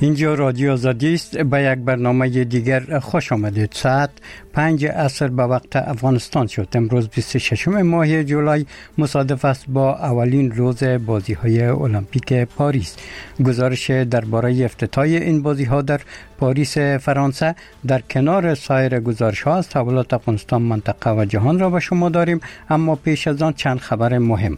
اینجا رادیو آزادی است. به یک برنامه دیگر خوش آمدید. ساعت 5 عصر به وقت افغانستان شد. امروز 26 ماه جولای مصادف است با اولین روز بازی‌های المپیک پاریس. گزارش درباره افتتاح این بازی‌ها در پاریس فرانسه در کنار سایر گزارش‌ها از تحولات افغانستان، منطقه و جهان را به شما داریم، اما پیش از آن چند خبر مهم.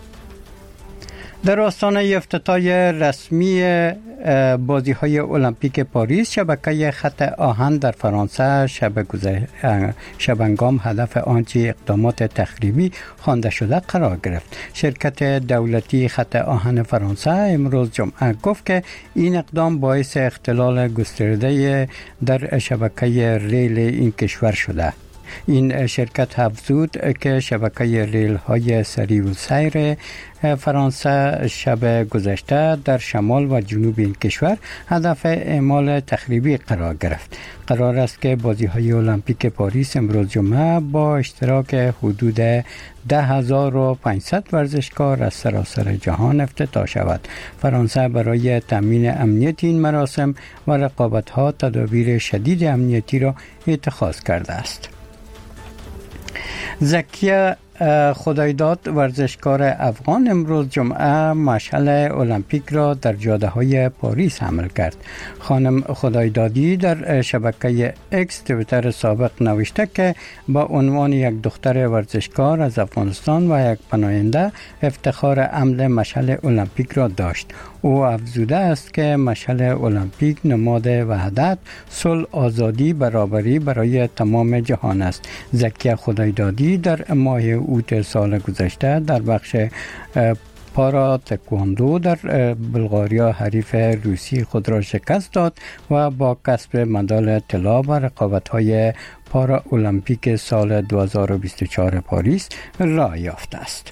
در آستانه افتتاح رسمی بازی‌های المپیک پاریس، شبکه خط آهن در فرانسه شبانگام هدف آنچه اقدامات تخریبی خوانده شده قرار گرفت. شرکت دولتی خط آهن فرانسه امروز جمعه گفت که این اقدام باعث اختلال گسترده در شبکه ریل این کشور شده. این شرکت افزود که شبکه ریل های سریع السیر فرانسه شب گذشته در شمال و جنوب این کشور هدف اعمال تخریبی قرار گرفت. قرار است که بازی های المپیک پاریس امروز جمعه با اشتراک حدود 10,500 ورزشکار از سراسر جهان افتتاح شود. فرانسه برای تامین امنیت این مراسم و رقابت ها تدابیر شدید امنیتی را اتخاذ کرده است. زکیه خدایداد، ورزشکار افغان، امروز جمعه مشعل المپیک را در جاده های پاریس حمل کرد. خانم خدایدادی در شبکه اکس توییتر سابق نوشته که با عنوان یک دختر ورزشکار از افغانستان و یک پناهنده افتخار حمل مشعل المپیک را داشت. او افزوده است که مشعل المپیک نماد وحدت، صلح، آزادی، برابری برای تمام جهان است. زکیه خدایدادی در ماه اوت سال گذشته در بخش پارا تکواندو در بلغاریا حریف روسی خود را شکست داد و با کسب مدال طلا و رقابت‌های پارا المپیک سال 2024 پاریس راه یافته است.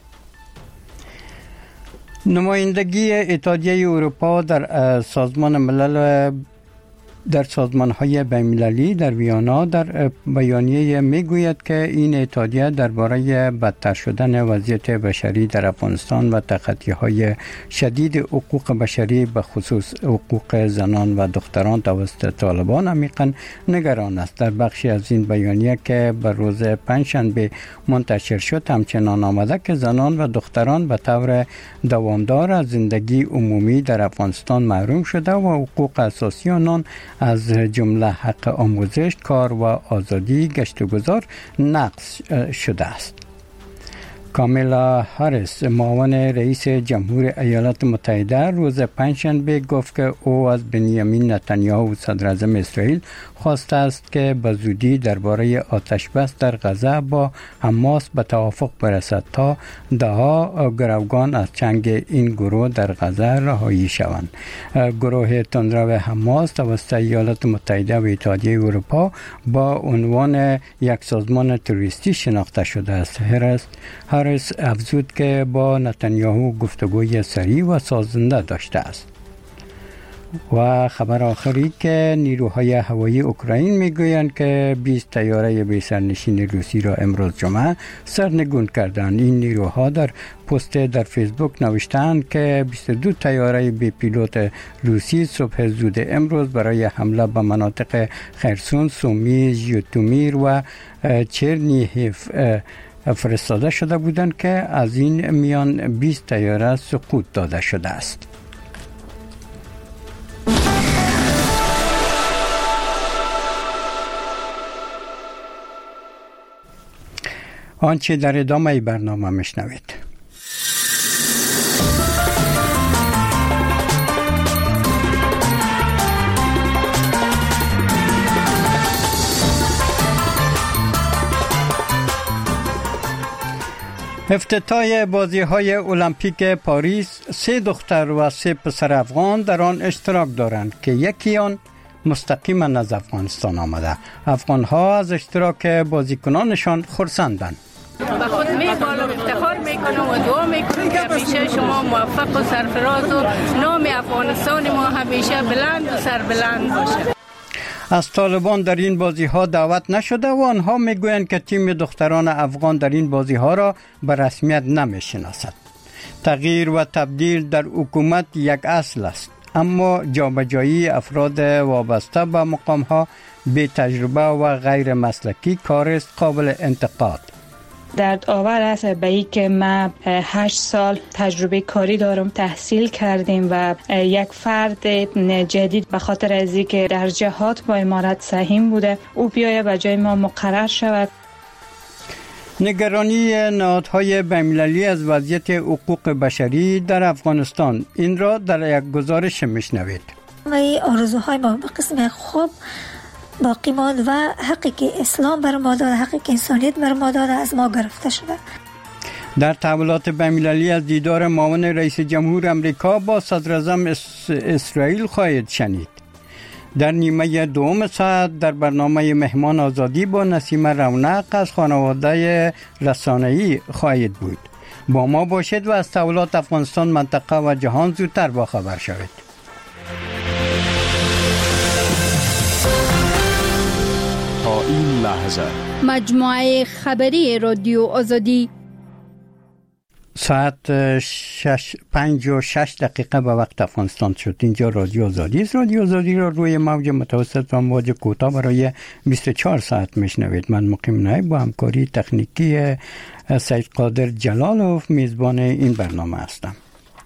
نمایندگی اتحادیه اروپا در سازمان ملل در سازمان‌های بین‌المللی در ویانا در بیانیه میگوید که این اتحادیه درباره بدتر شدن وضعیت بشری در افغانستان و تخطی‌های شدید حقوق بشری به خصوص حقوق زنان و دختران توسط طالبان عمیقاً نگران است. در بخشی از این بیانیه که به روز پنجشنبه منتشر شد همچنان آمده که زنان و دختران به طور دوامدار از زندگی عمومی در افغانستان محروم شده و حقوق اساسی آنان از جمله حق آموزش، کار و آزادی گشت و گذار نقض شده است. کامیلا هاریس، معاون رئیس جمهور ایالات متحده، روز پنجشنبه گفت که او از بنیامین نتانیاهو صدر اعظم اسرائیل خواسته است که به زودی درباره آتش بس در غزه با حماس به توافق برسد تا دهها گروگان از چنگ این گروه در غزه رهایی شوند. گروه تندرو حماس توسط ایالات متحده و اتحادیه اروپا با عنوان یک سازمان تروریستی شناخته شده است. هاریس افزود که با نتانیاهو گفتگوی سریع و سازنده داشته است. و خبر آخری که نیروهای هوایی اوکراین میگویند که 20 طیاره بی سرنشین روسی را امروز جمعه سرنگون کردند. این نیروها در پست در فیسبوک نوشتند که 22 طیاره بی پیلوت روسی صبح زود امروز برای حمله به مناطق خرسون، سومی، ژیتومیر و چرنیهیف فرستاده شده بودند که از این میان 20 طیاره سقوط داده شده است. آنچه در ادامه برنامه میشنوید. افتتاح بازی‌های المپیک پاریس، 3 دختر و 3 پسر افغان در آن اشتراک دارند که یکی آن مستقیما از افغانستان آمده. افغان‌ها از اشتراک بازیکنانشان خرسندند. با خود میبالم، افتخار میکنم و دعا میکنم که همیشه شما موفق و سرفراز و نام افغانستان ما همیشه بلند و سربلند باشه. از طالبان در این بازی‌ها دعوت نشده و آنها میگویند که تیم دختران افغان در این بازی‌ها را به رسمیت نمیشناسد. تغییر و تبدیل در حکومت یک اصل است. اما جابجایی افراد وابسته به مقام‌ها بی تجربه و غیر مسلکی کار است قابل انتقاد. درد آور است به این که ما 8 سال تجربه کاری دارم، تحصیل کردیم و یک فرد جدید به خاطر از اینکه در جهات با امارت سهیم بوده او بیایه به جای ما مقرر شود. نگرانی نهادهای بین‌المللی از وضعیت حقوق بشری در افغانستان، این را در یک گزارش میشنوید. آرزوهای ما به قسم خوب باقی ماند و حقی که اسلام بر ما داده، حقی که انسانیت بر ما داده از ما گرفته شده. در تحولات بین‌المللی از دیدار معاون رئیس جمهور امریکا با صدراعظم اسرائیل خواهید شنید. در نیمه دوم ساعت در برنامه مهمان آزادی با نسیم رونق از خانواده رسانه‌ای خواهید بود. با ما باشید و از تحولات افغانستان، منطقه و جهان زودتر باخبر شوید. تا این لحظه مجموعه خبری رادیو آزادی ساعت 5:06 به وقت افغانستان شد. اینجا رادیو آزادی است. رادیو آزادی را روی موج متوسط و موج کوتاه برای 24 ساعت میشنوید. من مقیم نایب با همکاری تکنیکی سید قادر جلالوف میزبان این برنامه هستم.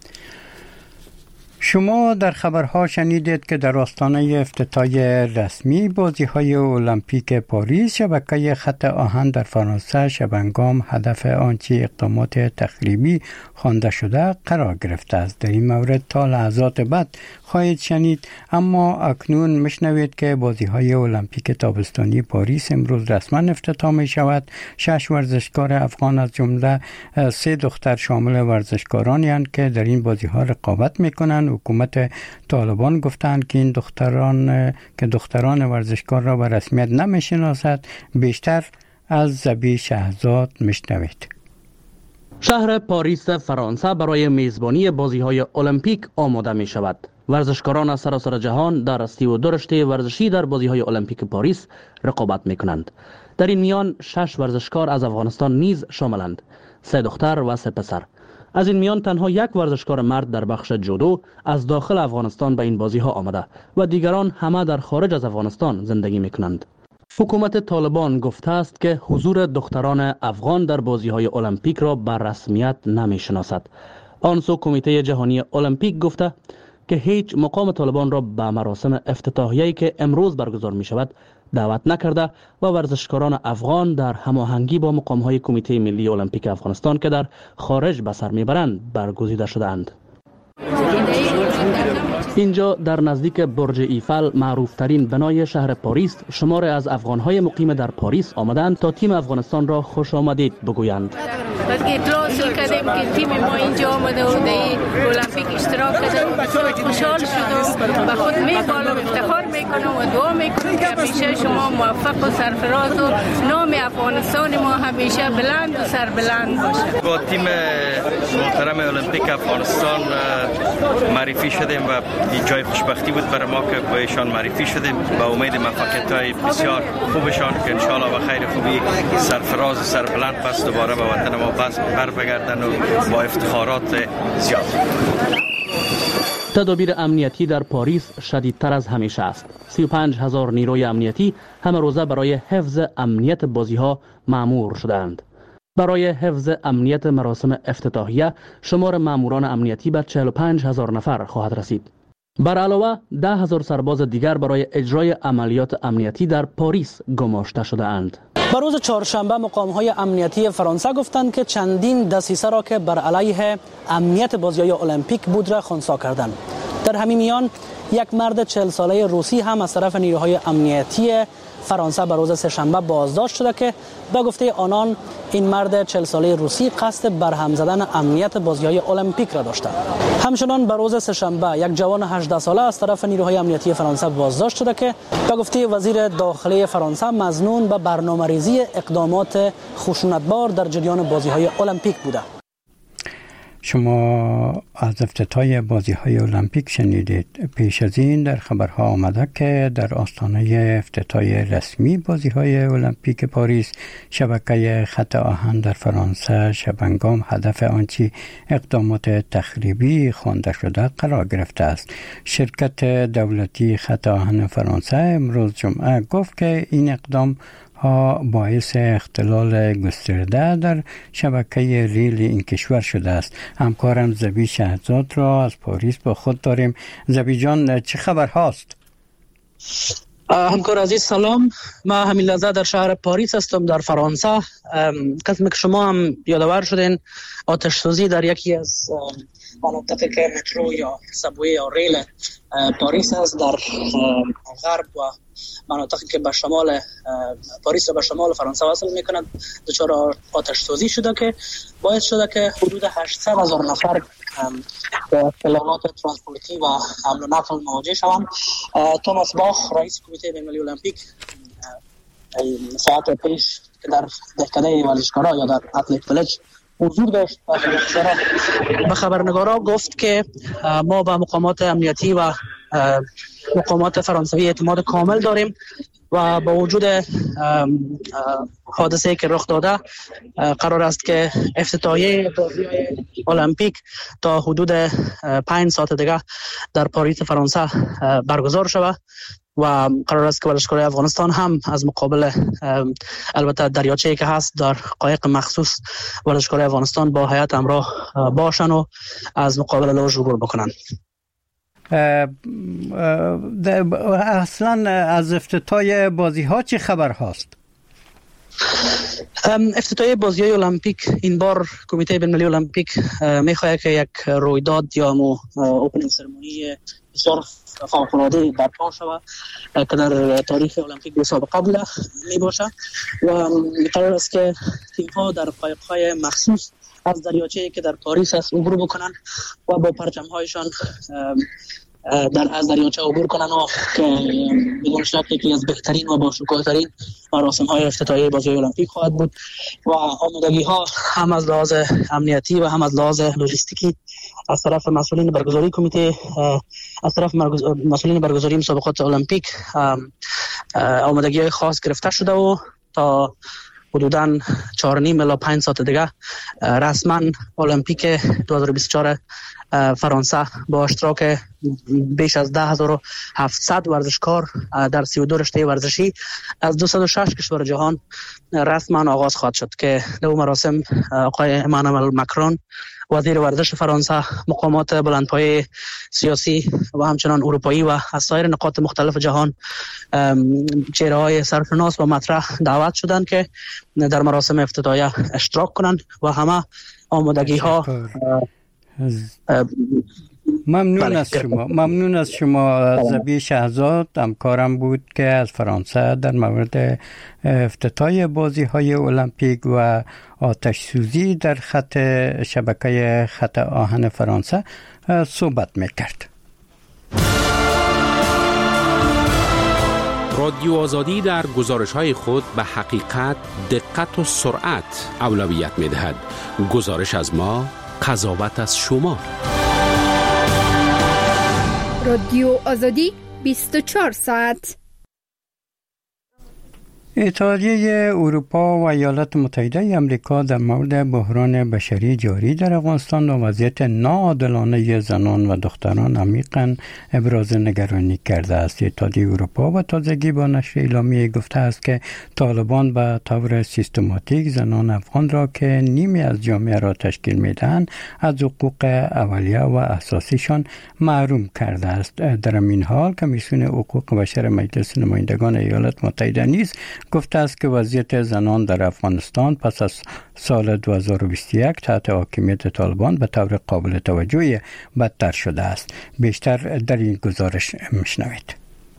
شما در خبرها شنیدید که در آستانه افتتاح رسمی بازی‌های المپیک پاریس شبکه خط آهن در فرانسه شبنگام هدف آنچه اقدامات تخریبی خوانده شده قرار گرفته است. در این مورد تا لحظات بعد خواهید شنید، اما اکنون میشنوید که بازی‌های المپیک تابستانی پاریس امروز رسما افتتاح می شود. 6 ورزشکار افغان از جمله 3 دختر شامل ورزشکارانی هستند که در این بازی‌ها رقابت می‌کنند. حکومت طالبان گفتند که این دختران ورزشکار را به رسمیت نمی‌شناسد. بیشتر از زبی شهزاد میشنوید. شهر پاریس فرانسه برای میزبانی بازی‌های المپیک آماده می‌شود. ورزشکاران از سراسر جهان در 32 رشته ورزشی در بازی‌های المپیک پاریس رقابت می‌کنند. در این میان 6 ورزشکار از افغانستان نیز شاملند، 3 دختر و 3 پسر. از این میان تنها 1 ورزشکار مرد در بخش جودو از داخل افغانستان به این بازی‌ها آمده و دیگران همه در خارج از افغانستان زندگی می‌کنند. حکومت طالبان گفته است که حضور دختران افغان در بازی‌های المپیک را به رسمیت نمی‌شناسد. آن سو کمیته جهانی المپیک گفته که هیچ مقام طالبان را به مراسم افتتاحیه‌ای که امروز برگزار می‌شود دعوت نکرده و ورزشکاران افغان در هماهنگی با مقام‌های کمیته ملی المپیک افغانستان که در خارج به سر میبرند برگزیده شده‌اند. اینجا در نزدیک برج ایفل، معروفترین بنای شهر پاریس، شماری از افغان‌های مقیم در پاریس آمدند تا تیم افغانستان را خوش آمدید بگویند. اطلاع کردیم که تیم ما اینجا آمده و در المپیک اشتراک کرده، خوشحال شدم و خود میبالم، افتخار میکنم و دعا میکنم که همیشه شما موفق و سرفراز و نام افغانستان ما همیشه بلند و سربلند باشه. با تیم محترم المپیک افغانستان معرفی شدیم و این جای خوشبختی بود برای ما که با ایشان معرفی شدیم. با امید موفقیت‌های بسیار خوبشان که ان شاء الله به خیر خوبی سرفراز و سربلند پس دوباره به وطن ما بر بگردن و با افتخارات زیاد. تدابیر امنیتی در پاریس شدیدتر از همیشه است. 35,000 نیروی امنیتی همه روزه برای حفظ امنیت بازی‌ها مأمور شدند. برای حفظ امنیت مراسم افتتاحیه شمار ماموران امنیتی به 45,000 نفر خواهد رسید. بر علاوه 10,000 سرباز دیگر برای اجرای عملیات امنیتی در پاریس گماشته شده اند. بر روز چهارشنبه مقام‌های امنیتی فرانسه گفتند که چندین دسیسه را که بر علیه امنیت بازی‌های المپیک بود را خنثی کردند. در همین میان یک مرد 40 ساله روسی هم از طرف نیروهای امنیتی فرانسه بر روز سه‌شنبه بازداشت شده که به گفته آنان این مرد 40 ساله روسی قصد برهم زدن امنیت بازی‌های المپیک را داشته. همچنان بر روز سه‌شنبه یک جوان 18 ساله از طرف نیروهای امنیتی فرانسه بازداشت شده که به گفته وزیر داخلی فرانسه مظنون به برنامه‌ریزی اقدامات خشونتبار در جریان بازی‌های المپیک بوده. شما از افتتاح بازی‌های المپیک شنیدید. پیش از این در خبرها آمده که در آستانه افتتاح رسمی بازی‌های المپیک پاریس شبکه خط آهن در فرانسه شبنگام هدف آنچه اقدامات تخریبی خوانده شده قرار گرفته است. شرکت دولتی خط آهن فرانسه امروز جمعه گفت که این اقدام ها باعث اختلال گسترده در شبکه ریل این کشور شده است. همکارم زبی شهزاد را از پاریس با خود داریم. زبی جان، چه خبر هاست؟ همکار عزیز سلام. ما همین لحظه در شهر پاریس هستم در فرانسه. قسم که شما هم یادآور شدین آتش سوزی در یکی از مناطق مترو یا سبوی یا ریل پاریس است در غرب و مناطقی که به شمال پاریس و به شمال فرانسه وصل میکنند دچار آتش سوزی شده که باعث شده که حدود 800,000 نفر به اختلالات ترانسپورتی و حمل و نقل مواجه شوند. توماس باخ رئیس کمیته بین‌المللی المپیک ساعت پیش که در دهکده ورزشکارا یا در اتلت ویلج حضور داشت به خبرنگارا گفت که ما به مقامات امنیتی و مقامات فرانسوی اعتماد کامل داریم و با وجود حادثه که رخ داده قرار است که افتتاحیه بازی‌های المپیک تا حدود 5 ساعت دیگه در پاریس فرانسه برگزار شود و قرار است که ورزشکارای افغانستان هم از مقابل البته دریاچه‌ای که هست در قایق مخصوص ورزشکارای افغانستان با هیئت همراه باشن و از مقابل لوژ عبور بکنن. اصلا از افتتاح بازی ها چه خبر هست؟ افتتاح بازی‌های المپیک این بار کمیته بین‌المللی المپیک می‌خواهد که یک رویداد یا اوپنینگ سرمونی بسیار فوق‌العاده برپا شود که در تاریخ المپیک به سابقه بوده میباشه و قرار است که تیم‌ها در قایق‌های مخصوص از دریاچه‌ای که در پاریس است عبور بکنن و با پرچم‌هایشان از دریاچه عبور کنن و که بدون شک یکی از بهترین و باشکوه‌ترین مراسم‌های افتتاحیه بازی‌های المپیک خواهد بود و آمادگی‌ها هم از لحاظ امنیتی و هم از لحاظ لوجستیکی از طرف مسئولین برگزاری کمیته از طرف مسئولین برگزاری مسابقات المپیک آمادگی‌های خاص گرفته شده و تا حدوداً 4.5 الی 5 ساعت دیگه رسما المپیک 2024 فرانسه با اشتراک بیش از 10,700 ورزشکار در 32 رشته ورزشی از 206 کشور جهان رسما آغاز خواهد شد که در اون مراسم آقای امانوئل مکرون وزیر ورزش فرانسه، مقامات بلندپایه سیاسی و همچنان اروپایی و از سایر نقاط مختلف جهان چهره‌های سرشناس و مطرح دعوت شدند که در مراسم افتتاحیه اشتراک کنند و همه آمادگی‌ها ممنون از شما زبی شهزاد. همکارم بود که از فرانسه در مورد افتتاح بازی‌های المپیک و آتش سوزی در شبکه خط آهن فرانسه صحبت می‌کرد. رادیو آزادی در گزارش‌های خود به حقیقت، دقت و سرعت اولویت می‌دهد. گزارش از ما، قضاوت از شما. رادیو آزادی 24 ساعت. اتحادیه اروپا و ایالات متحده آمریکا در مورد بحران بشری جاری در افغانستان و وضعیت ناعادلانه زنان و دختران عمیقاً ابراز نگرانی کرده است. اتحادیه اروپا و تازگی با نشر اعلامیه گفته است که طالبان به طور سیستماتیک زنان افغان را که نیمی از جامعه را تشکیل می‌دهند از حقوق اولیه و اساسیشان محروم کرده است. در این حال کمیسیون حقوق بشر مجلس نمایندگان ایالات متحده نیز گفته است که وضعیت زنان در افغانستان پس از سال 2021 تحت حاکمیت طالبان به طور قابل توجهی بدتر شده است. بیشتر در این گزارش میشنوید.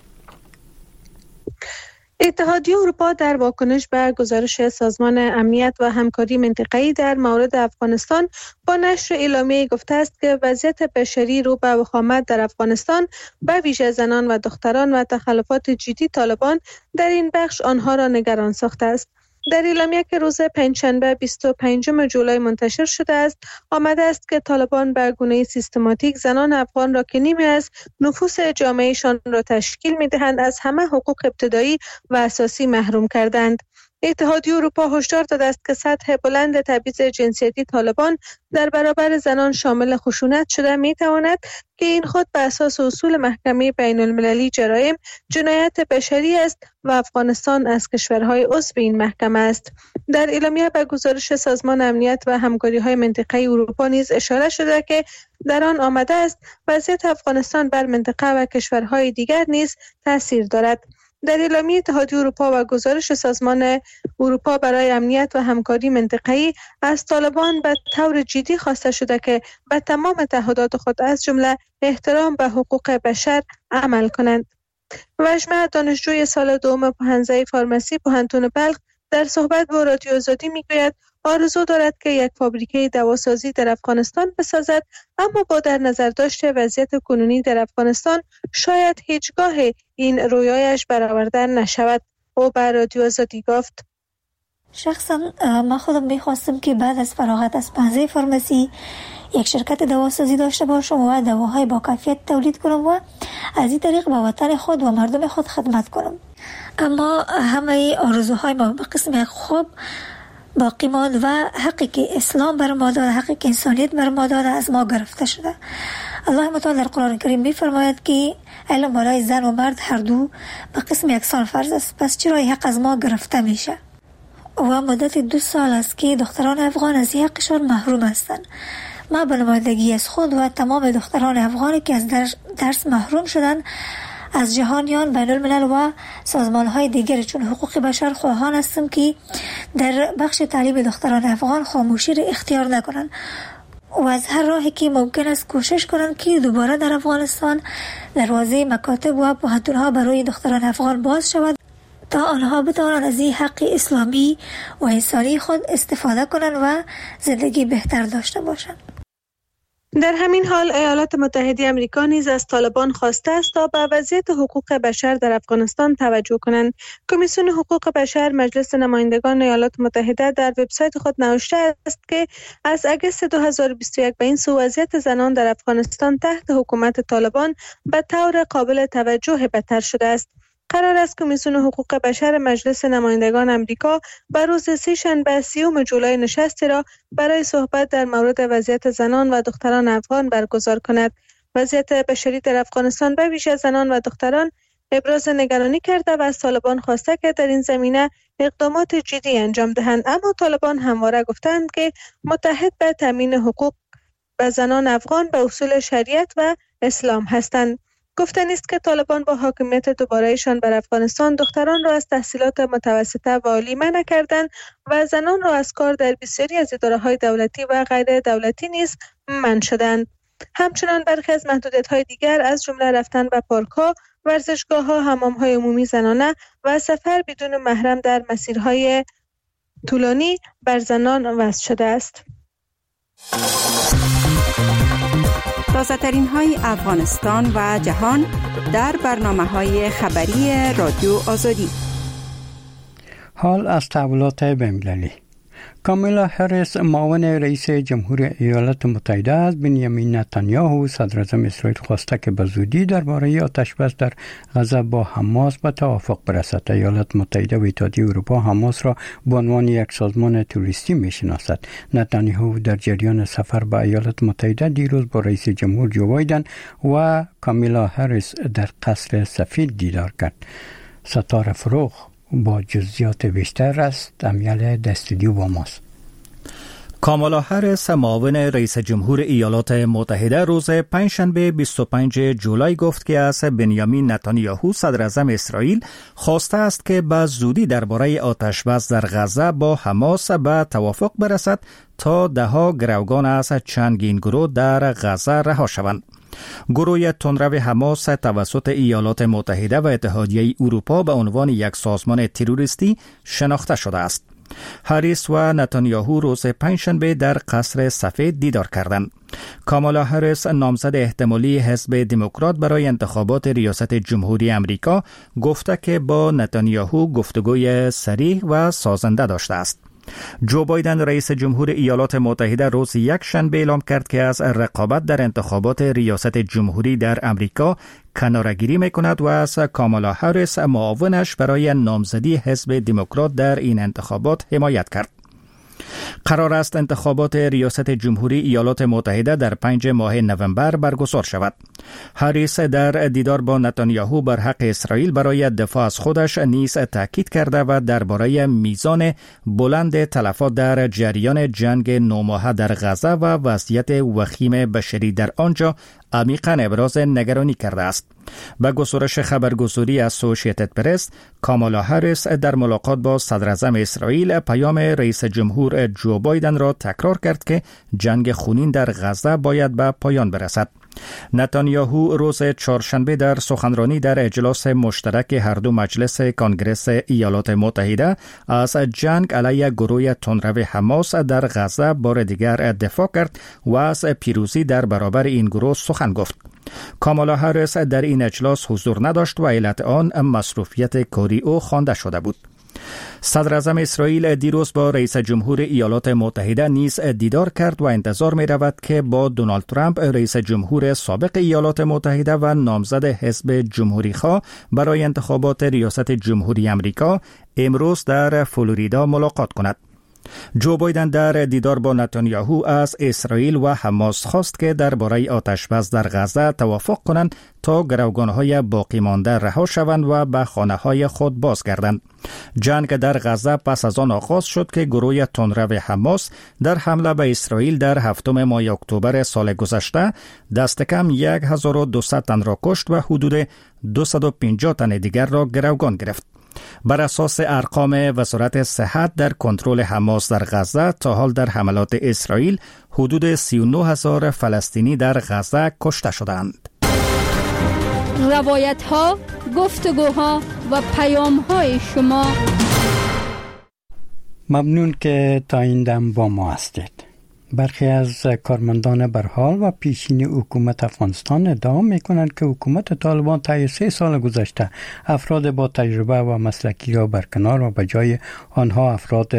اتحادیه اروپا در واکنش به گزارش سازمان امنیت و همکاری منطقه‌ای در مورد افغانستان با نشر اعلامیه گفته است که وضعیت بشری رو به وخامت در افغانستان به ویژه زنان و دختران و تخلفات جدی طالبان در این بخش آنها را نگران ساخته است. در اعلامیه که روز پنجشنبه 25 جولای منتشر شده است، آمده است که طالبان به گونه سیستماتیک زنان افغان را که نیمی از نفوس جامعهشان را تشکیل می‌دهند از همه حقوق ابتدایی و اساسی محروم کردند. اتحادیه اروپا هشدار داده است که سطح بلند تبعیض جنسیتی طالبان در برابر زنان شامل خشونت شده می‌تواند که این خود به اساس اصول محکمه بین المللی جرایم جنایت بشری است و افغانستان از کشورهای عضو این محکمه است. در اعلامیه به گزارش سازمان امنیت و همکاری‌های منطقه‌ای اروپا نیز اشاره شده که در آن آمده است وضعیت افغانستان بر منطقه و کشورهای دیگر نیز تاثیر دارد. در اعلامیه اتحادیه اروپا و گزارش سازمان اروپا برای امنیت و همکاری منطقه‌ای از طالبان به طور جدی خواسته شده که به تمام تعهدات خود از جمله احترام به حقوق بشر عمل کنند. وژمه دانشجوی سال دوم پوهنځی فارمسی پوهنتون بلخ در صحبت با رادیو آزادی میگوید آرزو دارد که یک فابریکه دواسازی در افغانستان بسازد، اما با در نظر داشته وضعیت کنونی در افغانستان شاید هیچگاه این رویایش برآورده نشود. او به رادیو آزادی گفت شخصا من خودم میخواستم که بعد از فراغت از پوهنځی فارمسی یک شرکت دواسازی داشته باشم و دواهای با کیفیت تولید کنم و از این طریق به وطن خود و مردم خود خدمت کنم. اما همه آرزوهای ما به قسم خوب باقی ماند و حقی که اسلام بر ما داده، حقی که انسانیت بر ما داده از ما گرفته شده. الله متعال در قرآن کریم می‌فرماید که علم برای زن و مرد هر دو به قسم یکسان فرض است، پس چرا حق از ما گرفته میشه؟ و مدت 2 سال است که دختران افغان از حقشان محروم هستند. ما به نمایندگی از خود و تمام دختران افغانی که از درس محروم شدند از جهانیان بین الملل و سازمان‌های دیگر چون حقوق بشر خواهان هستم که در بخش تعلیم دختران افغان خاموشی را اختیار نکنند و از هر راهی که ممکن است کوشش کنند که دوباره در افغانستان دروازه مکاتب و پوهنتون‌ها برای دختران افغان باز شود تا آنها بتوانند از این حق اسلامی و انسانی خود استفاده کنند و زندگی بهتر داشته باشند. در همین حال ایالات متحده آمریکا نیز از طالبان خواسته است تا به وضعیت حقوق بشر در افغانستان توجه کنند. کمیسیون حقوق بشر مجلس نمایندگان ایالات متحده در وبسایت خود نوشته است که از اگست 2021 به این سو وضعیت زنان در افغانستان تحت حکومت طالبان به طور قابل توجه بدتر شده است. قرار است کمیسیون حقوق بشر مجلس نمایندگان آمریکا به روز سه‌شنبه 30 جولای نشستی را برای صحبت در مورد وضعیت زنان و دختران افغان برگزار کند. وضعیت بشری در افغانستان به ویژه زنان و دختران ابراز نگرانی کرده و از طالبان خواسته که در این زمینه اقدامات جدی انجام دهند، اما طالبان همواره گفتند که متحد به تامین حقوق به زنان افغان به اصول شریعت و اسلام هستند. گفتن است که طالبان با حاکمیت دوباره‌شان بر افغانستان دختران را از تحصیلات متوسطه و عالی منع کردند و زنان را از کار در بسیاری از اداره‌های دولتی و غیر دولتی نیز منع شدند. همچنان برخی از محدودیت‌های دیگر از جمله رفتن به پارک‌ها، ورزشگاه‌ها، حمام‌های عمومی زنانه و سفر بدون محرم در مسیرهای طولانی بر زنان وضع شده است. تازه‌ترین های افغانستان و جهان در برنامه‌های خبری رادیو آزادی. حال از تحولات بین‌المللی. کامیلا هریس معاون رئیس جمهور ایالات متحده از بنیامین نتانیاهو صدراعظم اسرائیل خواسته که به زودی درباره آتش‌بس در غزه با حماس به توافق برسد. ایالات متحده و اتحادیه اروپا حماس را به عنوان یک سازمان تروریستی می‌شناسد. نتانیاهو در جریان سفر به ایالات متحده دیروز با رئیس جمهور جو بایدن و کامیلا هریس در قصر سفید دیدار کرد. ستاره فروغ با جزئیات بیشتر است. امیال در استودیو با ماست. کامالا هریس معاون رئیس جمهور ایالات متحده روز پنجشنبه 25 جولای گفت که از بنیامین نتانیاهو صدراعظم اسرائیل خواسته است که به زودی درباره آتش‌بس در غزه با حماس به توافق برسد تا ده‌ها گروگان از چندین گروه در غزه رها شوند. گروه تندرو حماس توسط ایالات متحده و اتحادیه اروپا به عنوان یک سازمان تروریستی شناخته شده است. هریس و نتانیاهو روز پنجشنبه در قصر سفید دیدار کردند. کامالا هریس نامزد احتمالی حزب دموکرات برای انتخابات ریاست جمهوری امریکا گفته که با نتانیاهو گفتگوی صریح و سازنده داشته است. جو بایدن رئیس جمهور ایالات متحده روز یکشنبه اعلام کرد که از رقابت در انتخابات ریاست جمهوری در امریکا کناره‌گیری می‌کند و از کامالا هریس معاونش برای نامزدی حزب دموکرات در این انتخابات حمایت کرد. قرار است انتخابات ریاست جمهوری ایالات متحده در 5 ماه نوامبر برگزار شود. هریس در دیدار با نتانیاهو بر حق اسرائیل برای دفاع از خودش نیز تاکید کرده و درباره میزان بلند تلفات در جریان جنگ 9 ماهه در غزه و وضعیت وخیم بشری در آنجا عمیقاً ابراز نگرانی کرده است. با گزارش خبرگزاری اسوسییتد پرس، کامالا هریس در ملاقات با صدراعظم اسرائیل پیام رئیس جمهور جو بایدن را تکرار کرد که جنگ خونین در غزه باید به پایان برسد. نتانیاهو روز چهارشنبه در سخنرانی در اجلاس مشترک هر دو مجلس کنگره ایالات متحده از جنگ علیه گروه تندرو حماس در غزه بار دیگر دفاع کرد و از پیروزی در برابر این گروه سخن گفت. کامالا هریس در این اجلاس حضور نداشت و علت آن مصروفیت کاری او خوانده شده بود. صدراعظم اسرائیل دیروز با رئیس جمهور ایالات متحده نیز دیدار کرد و انتظار می رود که با دونالد ترامپ رئیس جمهور سابق ایالات متحده و نامزد حزب جمهوری خواه برای انتخابات ریاست جمهوری امریکا امروز در فلوریدا ملاقات کند. جو بایدن در دیدار با نتانیاهو از اسرائیل و حماس خواست که درباره آتشبس در غزه توافق کنند تا گروگانهای باقی مانده رها شوند و به خانه‌های خود بازگردند. جنگ در غزه پس از آن آغاز شد که گروه تندرو حماس در حمله به اسرائیل در 7 ماه اکتبر سال گذشته دست کم 1200 تن را کشت و حدود 250 تن دیگر را گروگان گرفت. بر اساس ارقام وزارت صحت در کنترل حماس در غزه تا حال در حملات اسرائیل حدود 39,000 فلسطینی در غزه کشته شدند. روایت‌ها، گفتگوها و پیام‌های شما. ممنون که تا این دم با ما هستید. برخی از کارمندان برحال و پیشین حکومت افغانستان ادعا میکنند که حکومت طالبان طی 3 سال گذشته افراد با تجربه و مسلکی را برکنار و به جای آنها افراد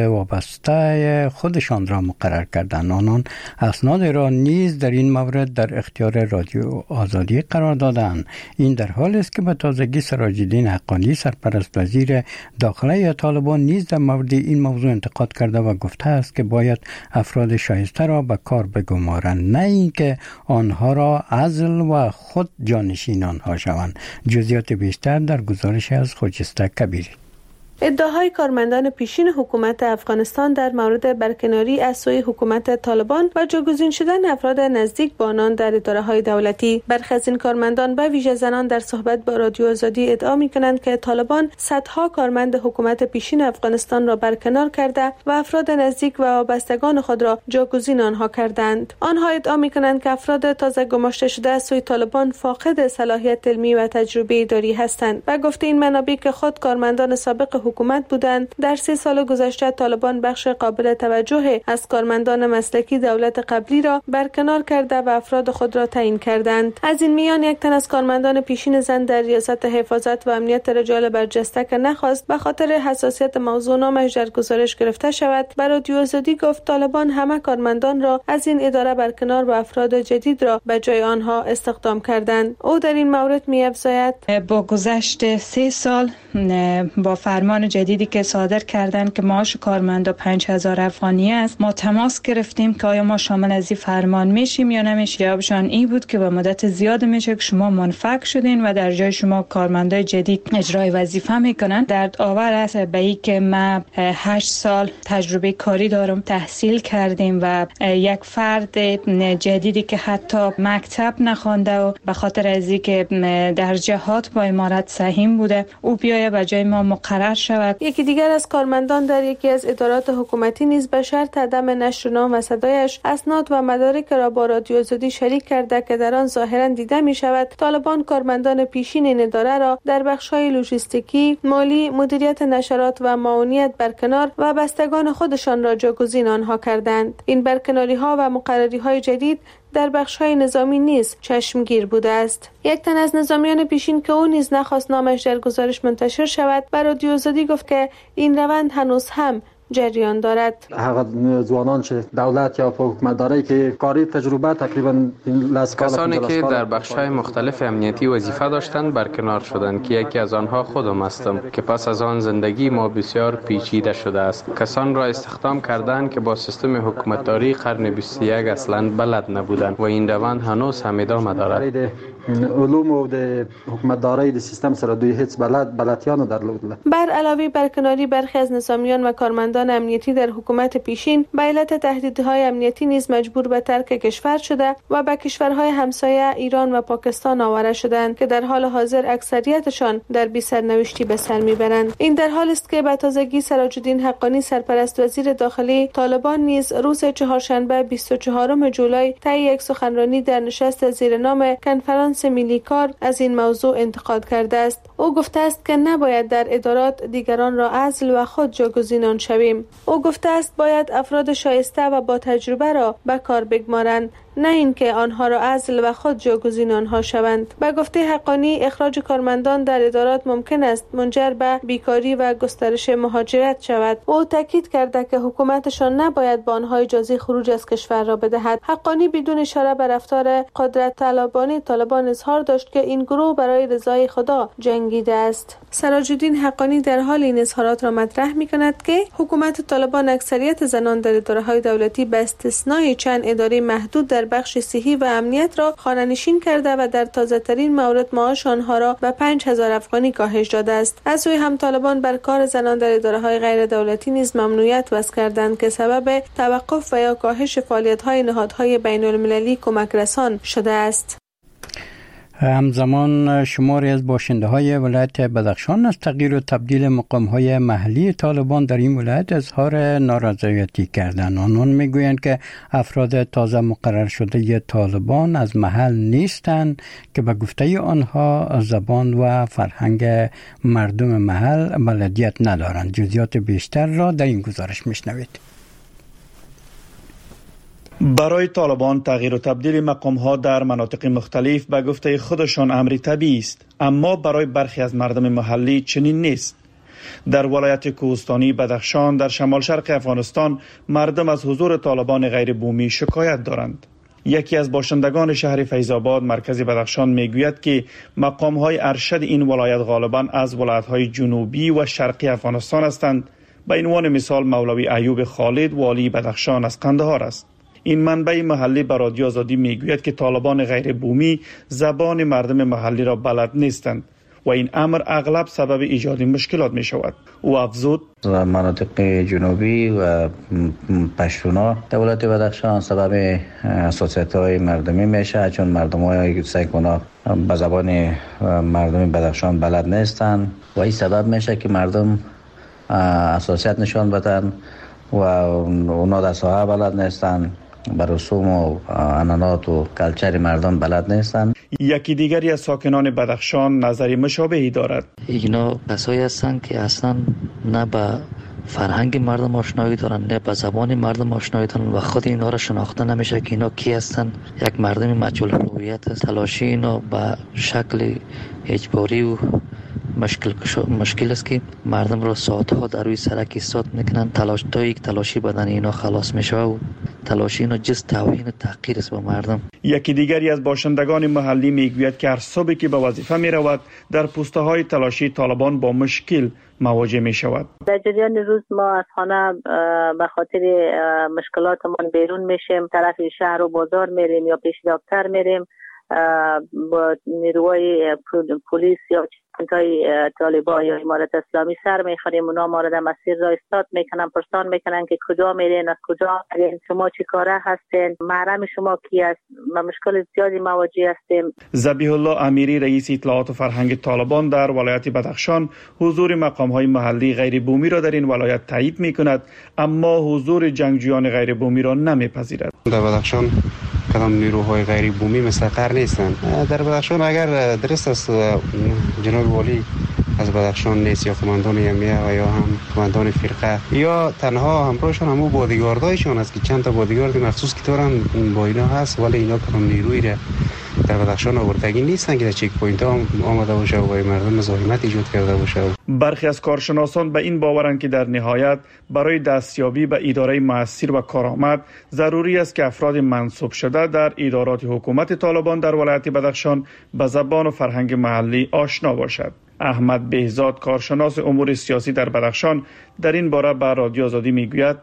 وابسته خودشان را مقرر کردند. آنان اسناد را نیز در این مورد در اختیار رادیو آزادی قرار دادند. این در حالی است که به تازگی سراج‌الدین حقانی سرپرست وزیر داخله طالبان نیز در مورد این موضوع انتقاد کرده و گفته است که باید افراد شایسته را به کار بگمارند، نه اینکه آنها را عزل و خود جانشین آنها شوند. جزئیات بیشتر در گزارش از خجسته کبیری. ادعاهای کارمندان پیشین حکومت افغانستان در مورد برکناری از سوی حکومت طالبان و جاگزین شدن افراد نزدیک با آنان در اداره‌های دولتی. برخی از این کارمندان به ویژه زنان در صحبت با رادیو آزادی ادعا می‌کنند که طالبان صدها کارمند حکومت پیشین افغانستان را برکنار کرده و افراد نزدیک و وابستگان خود را جاگزین آنها کردند. آنها ادعا می‌کنند که افراد تازه گماشته شده از سوی طالبان فاقد صلاحیت علمی و تجربه اداری هستند و گفته این منابع که خود کارمندان سابق حکومت بودند، در 3 سال گذشته طالبان بخش قابل توجه از کارمندان مسلکی دولت قبلی را برکنار کرده و افراد خود را تعیین کردند. از این میان یک تن از کارمندان پیشین زن در ریاست حفاظت و امنیت رجال برجسته که نخواست به خاطر حساسیت موضوع نامش در گزارش گرفته شود، به رادیو آزادی گفت طالبان همه کارمندان را از این اداره برکنار و افراد جدید را به جای آنها استخدام کردند. او در این مورد می‌افزاید: با گذشت 3 سال با فرمان جدیدی که صادر کردند که معاش کارمندا 5000 افغانی است، ما تماس گرفتیم که آیا ما شامل از این فرمان میشیم یا نمیشیم. جوابشان این بود که به مدت زیاد میشه که شما منفک شدین و در جای شما کارمندای جدید اجرای وظیفه میکنن. درد آور است به این که ما 8 سال تجربه کاری دارم، تحصیل کردیم و یک فرد جدیدی که حتی مکتب نخوانده و به خاطر از اینکه در جهات با امارت سهیم بوده، او بیایه به جای ما مقرر شود. یکی دیگر از کارمندان در یکی از ادارات حکومتی نیز به شرط عدم نشر نام و صدایش اسناد و مدارک را با رادیو آزادی شریک کرده که در آن ظاهرا دیده می شود طالبان کارمندان پیشین این اداره را در بخش‌های لوجستیکی، مالی، مدیریت نشرات و معاونیت برکنار و بستگان خودشان را جاگزین آنها کردند. این برکناری‌ها و مقرری‌های جدید در بخش‌های نظامی نیز چشمگیر بوده است. یک تن از نظامیان پیشین که او نیز نخواست نامش در گزارش منتشر شود، بر رادیو آزادی گفت که این روند هنوز هم جریان دارد. هغه ځوانان چې دولت یا حکومت داره که کاری تجربه تقریبا کسانی که در بخش‌های مختلف امنیتی وظیفه داشتند برکنار شدند که یکی از آنها خودم هستم که پس از آن زندگی ما بسیار پیچیده شده است. کسان را استخدام کردند که با سیستم حکومتداری قرن 21 اصلا بلد نبودند و این روند هنوز هم ادامه دارد. علوم و د حکومتداری د سیستم سره دوی هیڅ بلدیانو درلودل. بر علاوه برکناری برخی از نظامیان و کارمندان امنیتی در حکومت پیشین به علت تهدیدهای امنیتی نیز مجبور به ترک کشور شده و به کشورهای همسایه ایران و پاکستان آواره شدند که در حال حاضر اکثریتشان در بی سرنوشتی به سر میبرند. این در حالی است که به تازگی سراج الدین حقانی سرپرست وزیر داخلی طالبان نیز روز چهارشنبه 24 جولای طی یک سخنرانی در نشست زیر نام کنفرانس ملی کار از این موضوع انتقاد کرده است. او گفته است که نباید در ادارات دیگران را عزل و خود جاگزین آن شویم. او گفته است باید افراد شایسته و با تجربه را به کار بگمارند، نه اینکه آنها را عزل و خود جاگزین آنها شوند. به گفته حقانی اخراج کارمندان در ادارات ممکن است منجر به بیکاری و گسترش مهاجرت شود. او تاکید کرده که حکومتشان نباید به آنها اجازه خروج از کشور را بدهد. حقانی بدون اشاره به رفتار قدرت طلبانه طالبان اظهار داشت که این گروه برای رضای خدا جنگیده است. سراج الدین حقانی در حال این اظهارات را مطرح می‌کند که حکومت طالبان اکثریت زنان در اداره‌های دولتی به استثنای چند اداره محدود در بخش صحی و امنیت را خانه‌نشین کرده و در تازه‌ترین مورد معاش آنها را به 5000 افغانی کاهش داده است. از سوی هم طالبان بر کار زنان در اداره‌های غیر دولتی نیز ممنوعیت وضع کردند که سبب توقف و یا کاهش فعالیت‌های نهادهای بین‌المللی کمک رسان شده است. همزمان شماری از باشنده‌های ولایت بدخشان از تغییر و تبدیل مقام‌های محلی طالبان در این ولایت اظهار نارضایتی کردند. آنان می‌گویند که افراد تازه مقرر شده طالبان از محل نیستند که به گفته آنها زبان و فرهنگ مردم محل بلدیت ندارند. جزئیات بیشتر را در این گزارش می‌شنوید. برای طالبان تغییر و تبدیل مقام‌ها در مناطق مختلف به گفته خودشان امر طبیعی است، اما برای برخی از مردم محلی چنین نیست. در ولایت کوهستانی بدخشان در شمال شرق افغانستان مردم از حضور طالبان غیر بومی شکایت دارند. یکی از باشندگان شهر فیض‌آباد مرکز بدخشان میگوید که مقام‌های ارشد این ولایت غالباً از ولایت‌های جنوبی و شرقی افغانستان هستند. به عنوان مثال مولوی ایوب خالد والی بدخشان از قندهار است. این منبع محلی به رادیو آزادی میگوید که طالبان غیر بومی زبان مردم محلی را بلد نیستند و این امر اغلب سبب ایجاد مشکلات می شود. او افزود مناطق جنوبی و پشتونا دولت بدخشان سبب حساسیت های مردمی میشه، چون مردم های سیکونا به زبان مردم بدخشان بلد نیستند و این سبب میشه که مردم حساسیت نشان بدن و اونا در ساحه بلد نیستند، بر رسوم و عنعنات و کلچر مردم بلد نیستند. یکی دیگری از ساکنان بدخشان نظری مشابهی دارد. اینا کسایی هستند که اصلا نه به فرهنگ مردم آشنایی دارن، نه به زبان مردم آشنایی دارن و خود اینا را شناخته نمیشه که اینا کی هستند. یک مردم مجهول هویت است. تلاشی اینا به شکل اجباری و مشکل است که مردم را ساعتها در روی سرک ایستاد میکنن. تلاشی بدن اینا خلاص میشه و تلاشی اینا جز توهین و تحقیر است به مردم. یکی دیگری از باشندگان محلی میگوید که هر صبح که به وظیفه میرود در پوسته های تلاشی طالبان با مشکل مواجه می شود. در جریان روز ما از خانه به خاطر مشکلاتمان بیرون میشیم، طرف شهر و بازار میریم یا پیش دکتر میریم، با نیروهای پلیس یا چکپوینت‌های طالبان یا امارت اسلامی سر میخوریم. اونا ما را در مسیر را استاد میکنن، پرسان میکنن که کجا میرین، از کجا میرین، شما چی کاره هستین، محرم شما کی است. ما مشکل زیادی مواجه هستیم. ذبیح الله امیری رئیس اطلاعات و فرهنگ طالبان در ولایت بدخشان حضور مقام‌های محلی غیر بومی را در این ولایت تایید می‌کند، اما حضور جنگجویان غیر بومی را نمی‌پذیرد. در بدخشان کدام نیروهای غیر بومی مستقر نیستند. در بدخشان اگر درست است جناب والی از بدخشان نیست یا کماندان یمیه و یا هم کماندان فرقه یا تنها همراهشان همو بادیگاردایشان است که چند تا بادیگارد مخصوص که دارن با اینا هست، ولی اینا کدام نیروی را در بدخشان آوردگی نیستن که در چک پوینت ها آمده باشه و برای مردم مزاحمت ایجاد کرده باشه. برخی از کارشناسان به این باورند که در نهایت برای دستیابی به اداره مؤثر و کارآمد ضروری است که افراد منصوب شده در ادارات حکومت طالبان در ولایت بدخشان به زبان و فرهنگ محلی آشنا باشد. احمد بهزاد کارشناس امور سیاسی در بدخشان در این باره به رادیو آزادی میگوید